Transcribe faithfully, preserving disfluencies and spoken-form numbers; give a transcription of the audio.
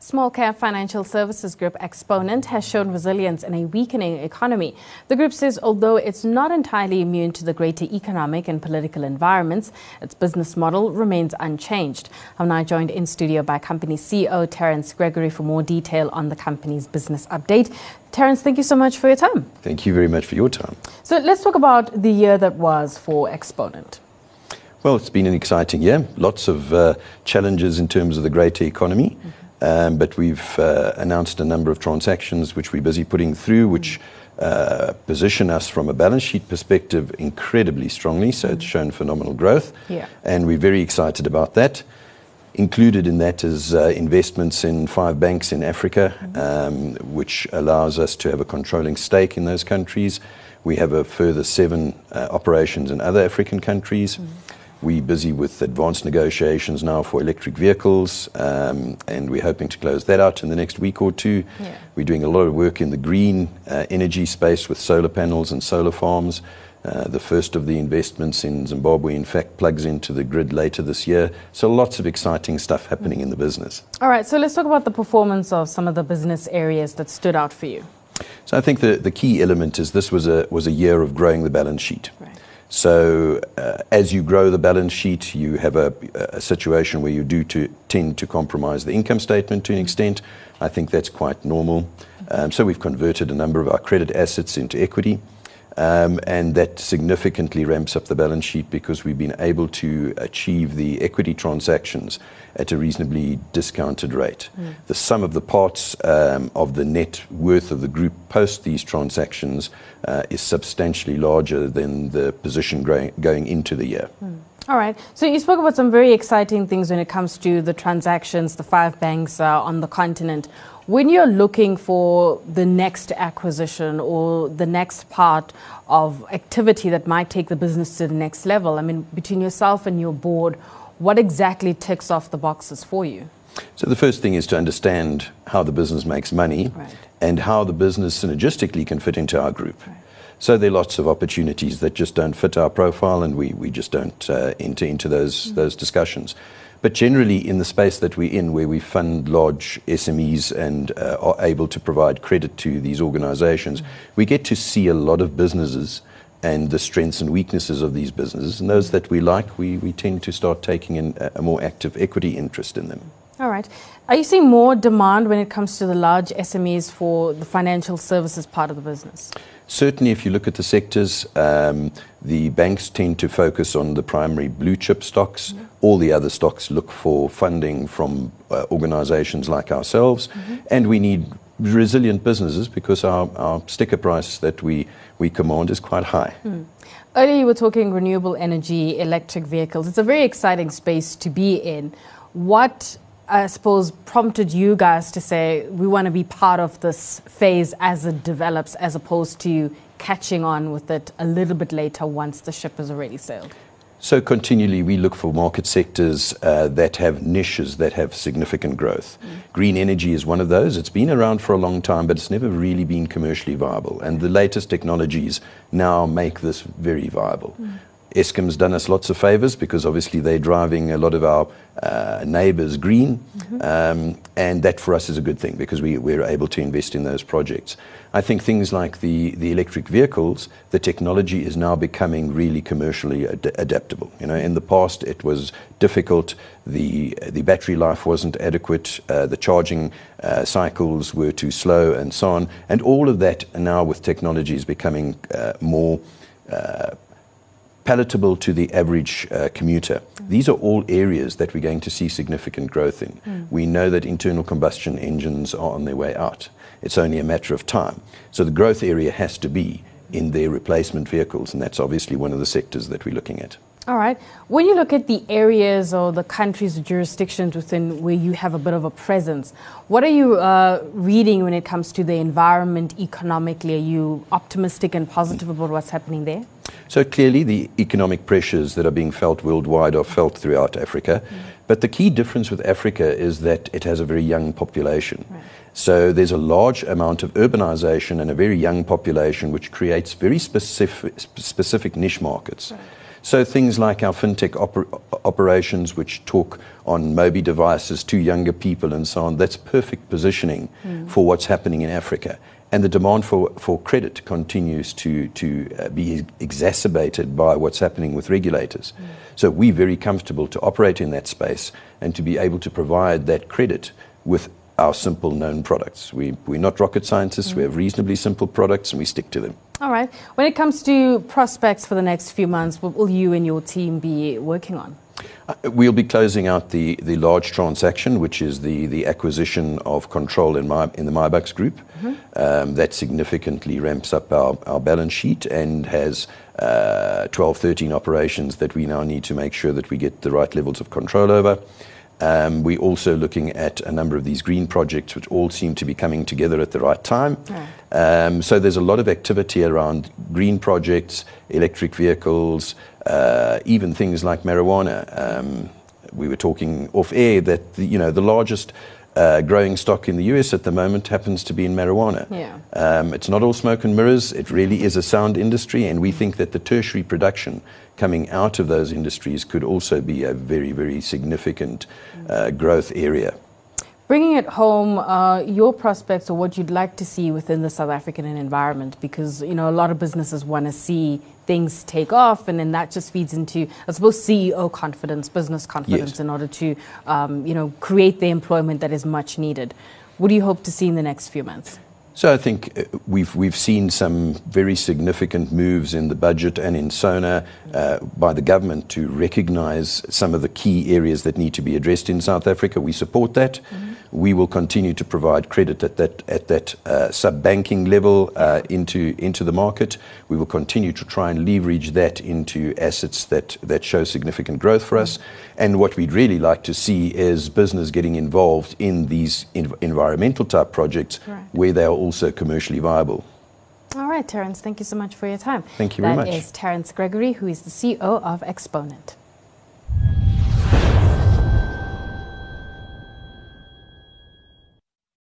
Small Cap Financial Services Group Exponent has shown resilience in a weakening economy. The group says although it's not entirely immune to the greater economic and political environments, its business model remains unchanged. I'm now joined in studio by company C E O Terence Gregory for more detail on the company's business update. Terence, thank you so much for your time. Thank you very much for your time. So let's talk about the year that was for Exponent. Well, it's been an exciting year. Lots of uh, challenges in terms of the greater economy. Mm-hmm. Um, but we've uh, announced a number of transactions which we're busy putting through, which uh, position us from a balance sheet perspective incredibly strongly. So it's shown phenomenal growth. Yeah. And we're very excited about that. Included in that is uh, investments in five banks in Africa, um, which allows us to have a controlling stake in those countries. We have a further seven uh, operations in other African countries. Mm. We're busy with advanced negotiations now for electric vehicles, um, and we're hoping to close that out in the next week or two. Yeah. We're doing a lot of work in the green uh, energy space with solar panels and solar farms. Uh, the first of the investments in Zimbabwe, in fact, plugs into the grid later this year. So lots of exciting stuff happening mm. in the business. All right, so let's talk about the performance of some of the business areas that stood out for you. So I think the, the key element is this was a, was a year of growing the balance sheet. Right. So uh, as you grow the balance sheet, you have a, a situation where you do to, tend to compromise the income statement to an extent. I think that's quite normal. Um, so we've converted a number of our credit assets into equity. Um, and that significantly ramps up the balance sheet because we've been able to achieve the equity transactions at a reasonably discounted rate. Mm. The sum of the parts um, of the net worth of the group post these transactions uh, is substantially larger than the position growing, going into the year. Mm. All right. So you spoke about some very exciting things when it comes to the transactions, the five banks uh, on the continent. When you're looking for the next acquisition or the next part of activity that might take the business to the next level, I mean, between yourself and your board, what exactly ticks off the boxes for you? So the first thing is to understand how the business makes money, right, and how the business synergistically can fit into our group. Right. So there are lots of opportunities that just don't fit our profile, and we, we just don't uh, enter into those, mm. those discussions. But generally, in the space that we're in, where we fund large S M Es and uh, are able to provide credit to these organizations, mm-hmm. we get to see a lot of businesses and the strengths and weaknesses of these businesses. And those that we like, we, we tend to start taking in a, a more active equity interest in them. All right. Are you seeing more demand when it comes to the large S M Es for the financial services part of the business? Certainly, if you look at the sectors, um, the banks tend to focus on the primary blue chip stocks. Mm-hmm. All the other stocks look for funding from uh, organizations like ourselves. Mm-hmm. And we need resilient businesses because our, our sticker price that we, we command is quite high. Mm. Earlier you were talking renewable energy, electric vehicles. It's a very exciting space to be in. What, I suppose, prompted you guys to say we want to be part of this phase as it develops, as opposed to catching on with it a little bit later once the ship has already sailed? So continually we look for market sectors uh, that have niches that have significant growth. Mm. Green energy is one of those. It's been around for a long time, but it's never really been commercially viable. And the latest technologies now make this very viable. Mm. Eskom's done us lots of favors because obviously they're driving a lot of our uh, neighbors green. Mm-hmm. um, and that for us is a good thing because we, we're able to invest in those projects. I think things like the, the electric vehicles, the technology is now becoming really commercially ad- adaptable. You know, in the past it was difficult, the, the battery life wasn't adequate, uh, the charging uh, cycles were too slow and so on. And all of that now with technology is becoming uh, more uh, palatable to the average uh, commuter. Mm. These are all areas that we're going to see significant growth in. Mm. We know that internal combustion engines are on their way out. It's only a matter of time. So the growth area has to be in their replacement vehicles, and that's obviously one of the sectors that we're looking at. All right. When you look at the areas or the countries or jurisdictions within where you have a bit of a presence, what are you uh, reading when it comes to the environment economically? Are you optimistic and positive about what's happening there? So clearly the economic pressures that are being felt worldwide are felt throughout Africa. Mm. But the key difference with Africa is that it has a very young population. Right. So there's a large amount of urbanization and a very young population, which creates very specific, specific niche markets. Right. So things like our fintech oper- operations which talk on Mobi devices to younger people and so on. That's perfect positioning mm. for what's happening in Africa. And the demand for, for credit continues to, to uh, be exacerbated by what's happening with regulators. Mm. So we're very comfortable to operate in that space and to be able to provide that credit with our simple known products. We, we're not rocket scientists. Mm. We have reasonably simple products and we stick to them. All right. When it comes to prospects for the next few months, what will you and your team be working on? Uh, we'll be closing out the, the large transaction, which is the, the acquisition of control in, my, in the MyBucks Group. Mm-hmm. Um, that significantly ramps up our, our balance sheet and has uh, twelve, thirteen operations that we now need to make sure that we get the right levels of control over. Um, we're also looking at a number of these green projects, which all seem to be coming together at the right time. Yeah. Um, so there's a lot of activity around green projects, electric vehicles, uh, even things like marijuana. Um, we were talking off air that the, you know the largest uh, growing stock in the U S at the moment happens to be in marijuana. Yeah. Um, it's not all smoke and mirrors. It really is a sound industry, and we think that the tertiary production coming out of those industries could also be a very, very significant uh, growth area. Bringing it home, uh, your prospects or what you'd like to see within the South African environment, because you know a lot of businesses want to see things take off, and then that just feeds into, I suppose, C E O confidence, business confidence, yes. in order to um, you know create the employment that is much needed. What do you hope to see in the next few months? So I think we've we've seen some very significant moves in the budget and in SONA uh, by the government to recognise some of the key areas that need to be addressed in South Africa. We support that. Mm-hmm. We will continue to provide credit at that at that uh, sub-banking level uh, into into the market. We will continue to try and leverage that into assets that, that show significant growth for us. And what we'd really like to see is business getting involved in these in environmental type projects right. where they are also commercially viable. All right, Terence, thank you so much for your time. Thank you very that much. That is Terence Gregory, who is the C E O of Exponent.